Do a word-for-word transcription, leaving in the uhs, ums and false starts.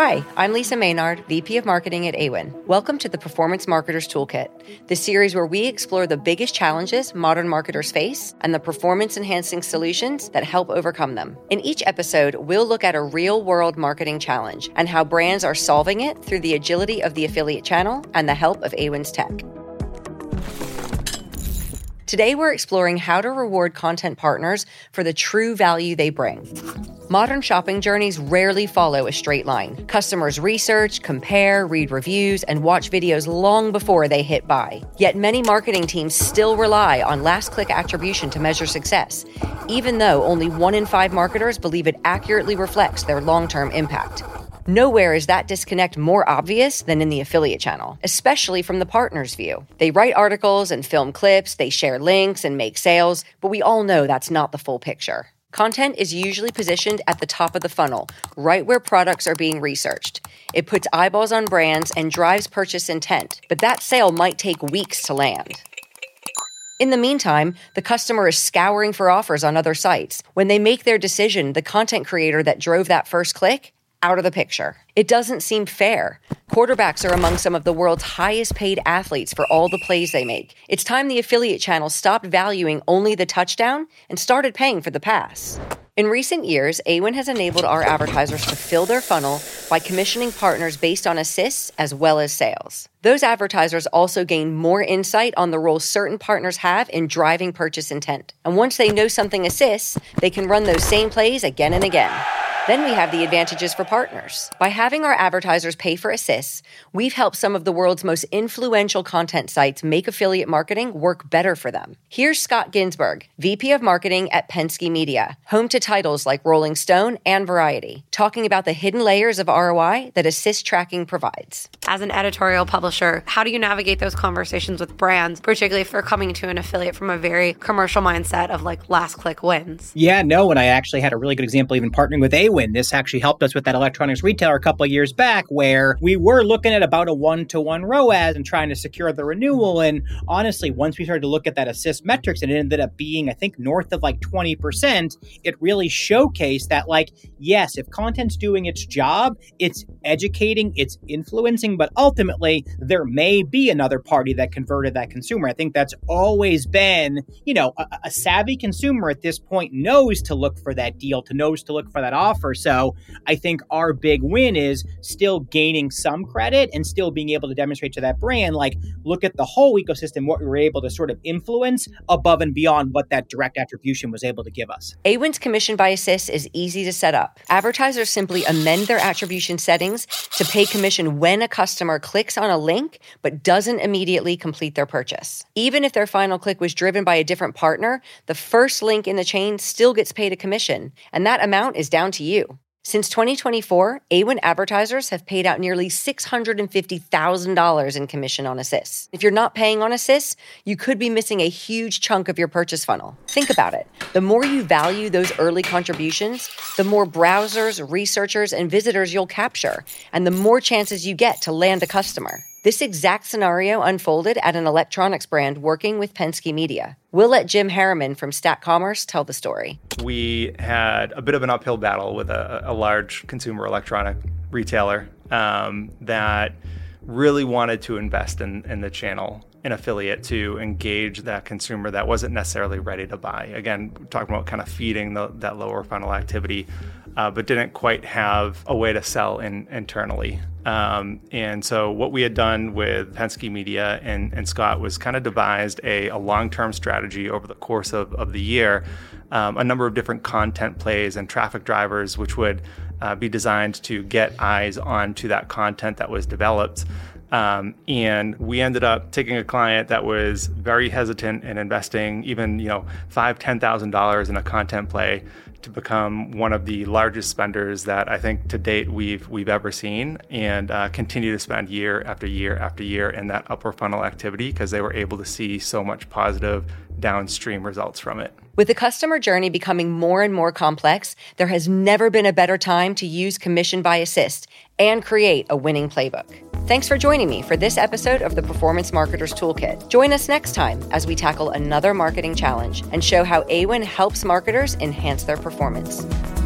Hi, I'm Lisa Maynard, V P of Marketing at Awin. Welcome to the Performance Marketers Toolkit, the series where we explore the biggest challenges modern marketers face and the performance-enhancing solutions that help overcome them. In each episode, we'll look at a real-world marketing challenge and how brands are solving it through the agility of the affiliate channel and the help of Awin's tech. Today, we're exploring how to reward content partners for the true value they bring. Modern shopping journeys rarely follow a straight line. Customers research, compare, read reviews, and watch videos long before they hit buy. Yet many marketing teams still rely on last-click attribution to measure success, even though only one in five marketers believe it accurately reflects their long-term impact. Nowhere is that disconnect more obvious than in the affiliate channel, especially from the partner's view. They write articles and film clips, they share links and make sales, but we all know that's not the full picture. Content is usually positioned at the top of the funnel, right where products are being researched. It puts eyeballs on brands and drives purchase intent, but that sale might take weeks to land. In the meantime, the customer is scouring for offers on other sites. When they make their decision, the content creator that drove that first click, out of the picture. It doesn't seem fair. Quarterbacks are among some of the world's highest paid athletes for all the plays they make. It's time the affiliate channel stopped valuing only the touchdown and started paying for the pass. In recent years, Awin has enabled our advertisers to fill their funnel by commissioning partners based on assists as well as sales. Those advertisers also gain more insight on the role certain partners have in driving purchase intent. And once they know something assists, they can run those same plays again and again. Then we have the advantages for partners. By having our advertisers pay for assists, we've helped some of the world's most influential content sites make affiliate marketing work better for them. Here's Scott Ginsberg, V P of Marketing at Penske Media, home to titles like Rolling Stone and Variety, talking about the hidden layers of R O I that assist tracking provides. As an editorial publisher, how do you navigate those conversations with brands, particularly if they're coming to an affiliate from a very commercial mindset of like last click wins? Yeah, no, and I actually had a really good example even partnering with Awin. This actually helped us with that electronics retailer a couple of years back where we were looking at about a one-to-one R O A S and trying to secure the renewal. And honestly, once we started to look at that assist metrics and it ended up being, I think, north of like twenty percent, it really showcased that like, yes, if content's doing its job, it's educating, it's influencing, but ultimately there may be another party that converted that consumer. I think that's always been, you know, a, a savvy consumer at this point knows to look for that deal, to knows to look for that offer. So I think our big win is still gaining some credit and still being able to demonstrate to that brand, like, look at the whole ecosystem, what we were able to sort of influence above and beyond what that direct attribution was able to give us. Awin's commission by assist is easy to set up. Advertisers simply amend their attribution settings to pay commission when a customer clicks on a link but doesn't immediately complete their purchase. Even if their final click was driven by a different partner, the first link in the chain still gets paid a commission, and that amount is down to you. Since twenty twenty-four, Awin advertisers have paid out nearly six hundred fifty thousand dollars in commission on assists. If you're not paying on assists, you could be missing a huge chunk of your purchase funnel. Think about it. The more you value those early contributions, the more browsers, researchers, and visitors you'll capture, and the more chances you get to land a customer. This exact scenario unfolded at an electronics brand working with Penske Media. We'll let Jim Harriman from StatCommerce tell the story. We had a bit of an uphill battle with a, a large consumer electronic retailer um, that really wanted to invest in, in the channel, an affiliate, to engage that consumer that wasn't necessarily ready to buy. Again, talking about kind of feeding the, that lower funnel activity, uh, but didn't quite have a way to sell in, internally. Um, and so what we had done with Penske Media and, and Scott was kind of devised a, a long-term strategy over the course of, of the year, um, a number of different content plays and traffic drivers, which would uh, be designed to get eyes onto that content that was developed. Um, and we ended up taking a client that was very hesitant in investing even, you know, five, ten thousand dollars in a content play to become one of the largest spenders that I think to date we've we've ever seen, and uh, continue to spend year after year after year in that upper funnel activity because they were able to see so much positive downstream results from it. With the customer journey becoming more and more complex, there has never been a better time to use commission by assist and create a winning playbook. Thanks for joining me for this episode of the Performance Marketers Toolkit. Join us next time as we tackle another marketing challenge and show how Awin helps marketers enhance their performance.